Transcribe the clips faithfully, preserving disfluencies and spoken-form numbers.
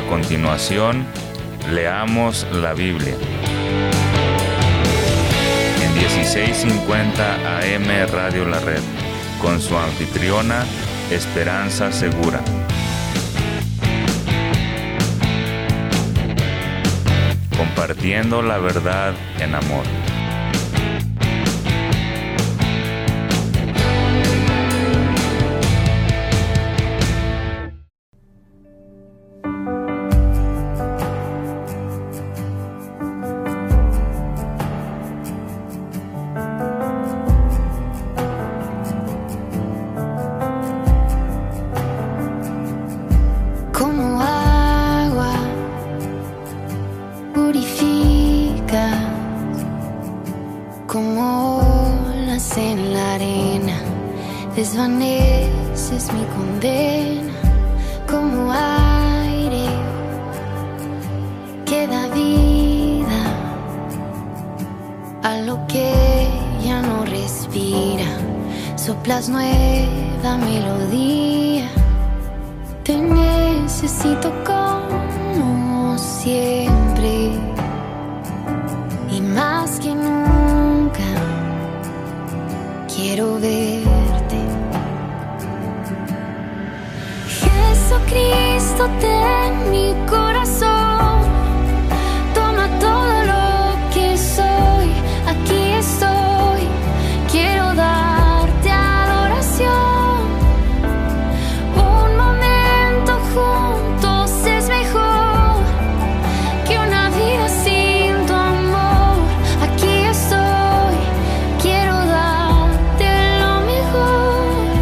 continuación, leamos la Biblia. En dieciséis cincuenta A M Radio La Red, con su anfitriona, Esperanza Segura. Compartiendo la verdad en amor. Desvaneces mi condena como aire que da vida a lo que ya no respira. Soplas nueva melodía. Te necesito como siempre y más que nunca quiero verte. Jesucristo, ten mi corazón, toma todo lo que soy, aquí estoy, quiero darte adoración. Un momento juntos es mejor que una vida sin tu amor, aquí estoy, quiero darte lo mejor.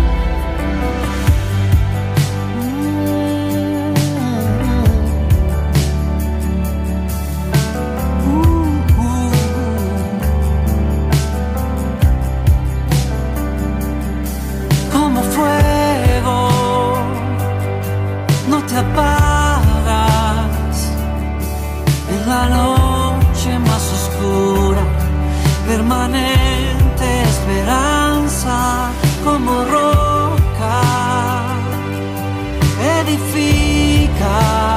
Apagas en la noche más oscura, permanente esperanza como roca, edificas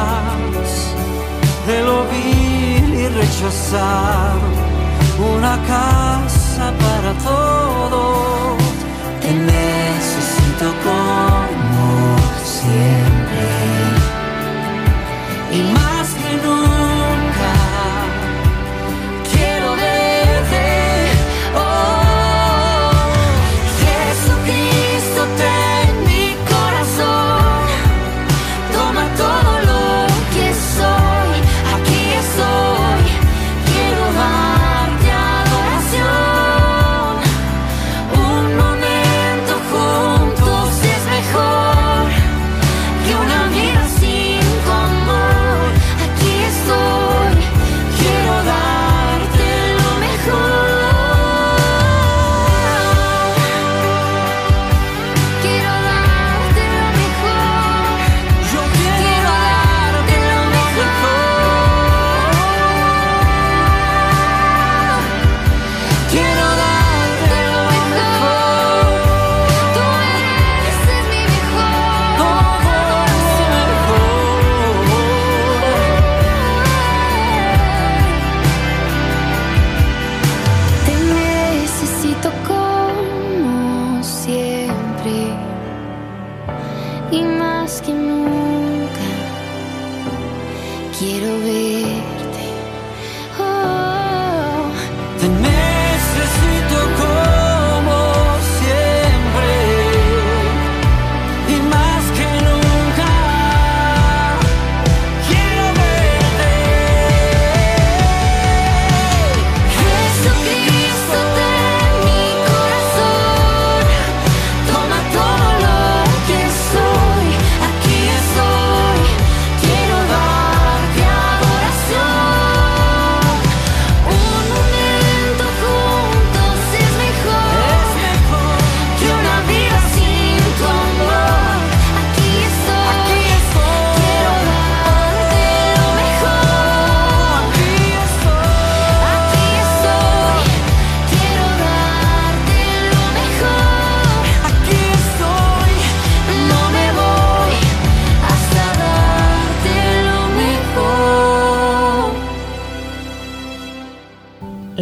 de lo vil y rechazado una casa para todos. Te necesito como siempre y más que nunca quiero verte. Oh, Jesucristo, ten mi corazón, toma todo lo que soy, aquí estoy, quiero darte adoración. Un momento juntos es mejor que una vida sin tu amor, aquí estoy, quiero darte lo mejor. Quiero darte lo mejor. Yo quiero darte lo mejor. Quiero darte lo mejor. Tú eres mi mejor. Todo es mejor. Te necesito como siempre y más que nunca quiero verte. Oh, te necesito como siempre y más que nunca quiero verte. Jesucristo, ten mi corazón, toma todo lo que soy, aquí estoy, quiero darte adoración.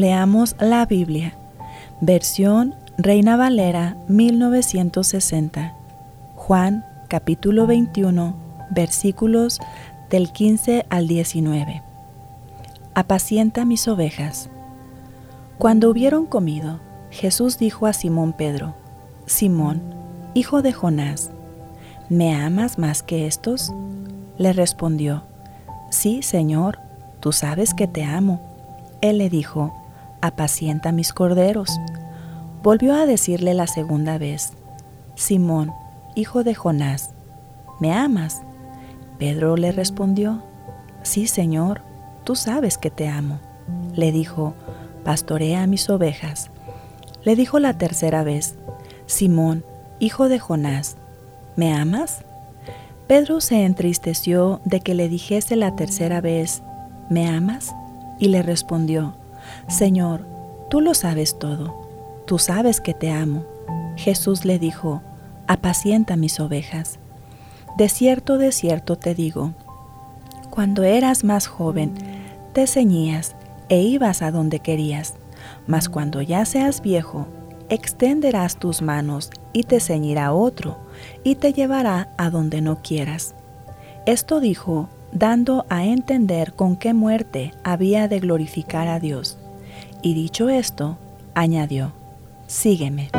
Leamos la Biblia, versión Reina Valera mil novecientos sesenta. Juan capítulo veintiuno, versículos del quince al diecinueve. Apacienta mis ovejas. Cuando hubieron comido, Jesús dijo a Simón Pedro: Simón, hijo de Jonás, ¿me amas más que estos? Le respondió: Sí, Señor, tú sabes que te amo. Él le dijo: Apacienta mis corderos. Volvió a decirle la segunda vez: Simón, hijo de Jonás, ¿me amas? Pedro le respondió: Sí, Señor, tú sabes que te amo. Le dijo: Pastorea mis ovejas. Le dijo la tercera vez: Simón, hijo de Jonás, ¿me amas? Pedro se entristeció de que le dijese la tercera vez: ¿me amas? Y le respondió: Señor, tú lo sabes todo, tú sabes que te amo. Jesús le dijo: Apacienta mis ovejas. De cierto, de cierto te digo, cuando eras más joven, te ceñías e ibas a donde querías, mas cuando ya seas viejo, extenderás tus manos y te ceñirá otro, y te llevará a donde no quieras. Esto dijo, dando a entender con qué muerte había de glorificar a Dios. Y dicho esto, añadió: Sígueme.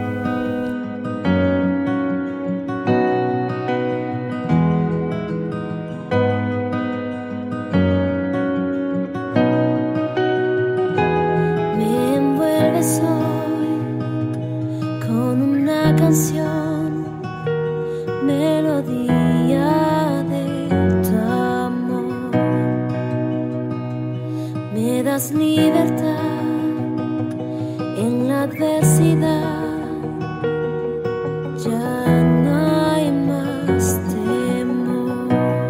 Me envuelves hoy con una canción, melodía de tu amor. Me das libertad en la adversidad, ya no hay más temor.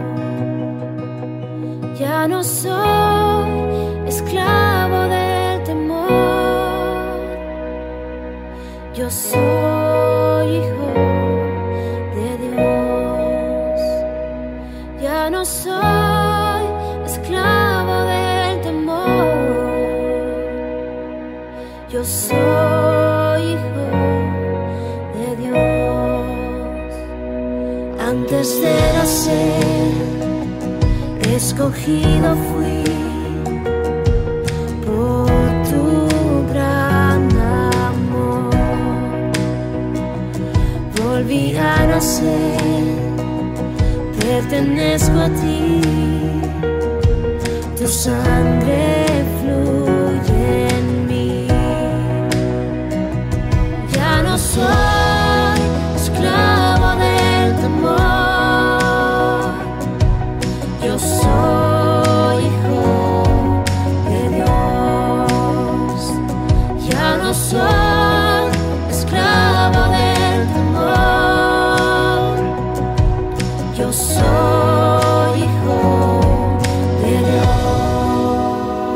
Ya no soy esclavo del temor, yo soy hijo de Dios. Ya no soy esclavo del temor, yo soy hijo de Dios. Antes de nacer, escogido fui por tu gran amor. Volví a nacer, pertenezco a ti, tu sangre fluye en mí. Ya no soy esclavo del temor, yo soy hijo de Dios. Ya no soy esclavo del temor, yo soy hijo de Dios.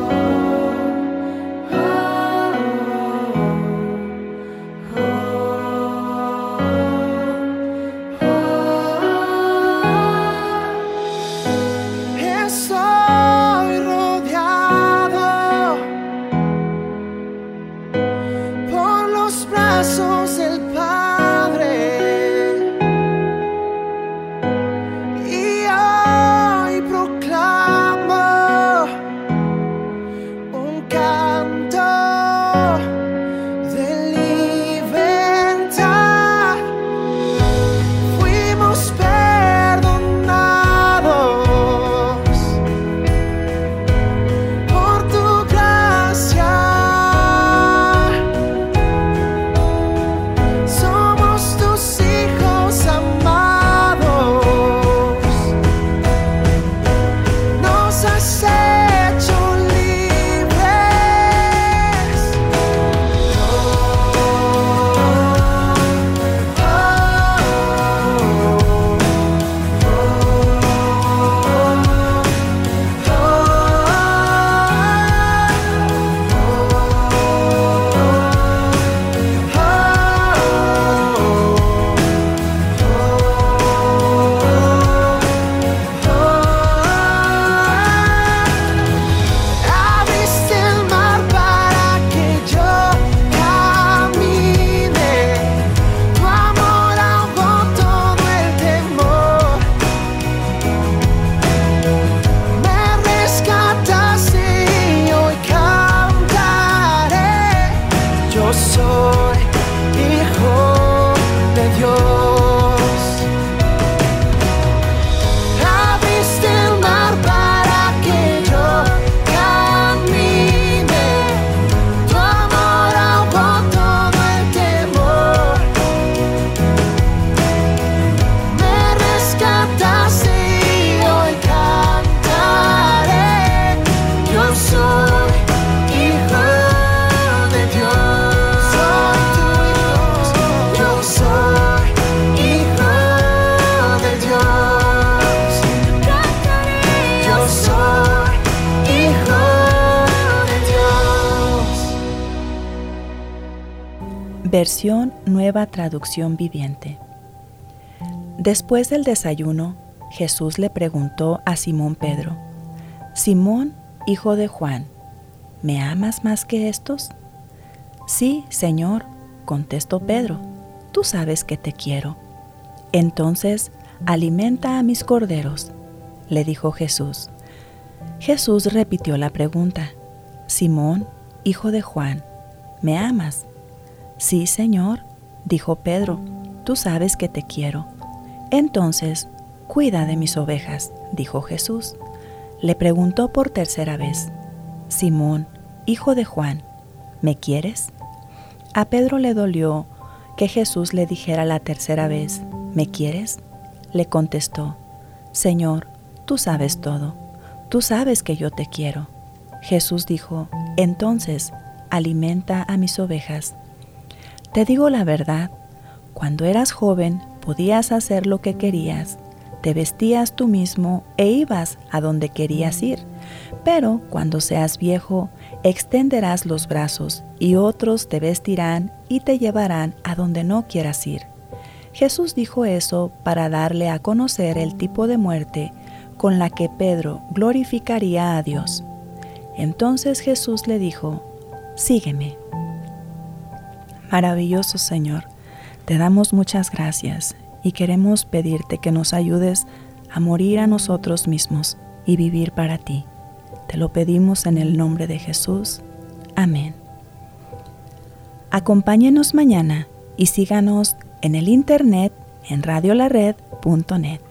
Versión Nueva Traducción Viviente. Después del desayuno, Jesús le preguntó a Simón Pedro: Simón, hijo de Juan, ¿me amas más que estos? Sí, Señor, contestó Pedro, tú sabes que te quiero. Entonces, alimenta a mis corderos, le dijo Jesús. Jesús repitió la pregunta: Simón, hijo de Juan, ¿me amas? Sí, Señor, dijo Pedro, tú sabes que te quiero. Entonces, cuida de mis ovejas, dijo Jesús. Le preguntó por tercera vez: Simón, hijo de Juan, ¿me quieres? A Pedro le dolió que Jesús le dijera la tercera vez: ¿me quieres? Le contestó: Señor, tú sabes todo, tú sabes que yo te quiero. Jesús dijo: entonces, alimenta a mis ovejas. Te digo la verdad, cuando eras joven podías hacer lo que querías, te vestías tú mismo e ibas a donde querías ir, pero cuando seas viejo, extenderás los brazos y otros te vestirán y te llevarán a donde no quieras ir. Jesús dijo eso para darle a conocer el tipo de muerte con la que Pedro glorificaría a Dios. Entonces Jesús le dijo: sígueme. Maravilloso Señor, te damos muchas gracias y queremos pedirte que nos ayudes a morir a nosotros mismos y vivir para ti. Te lo pedimos en el nombre de Jesús. Amén. Acompáñenos mañana y síganos en el internet en radio la red punto net.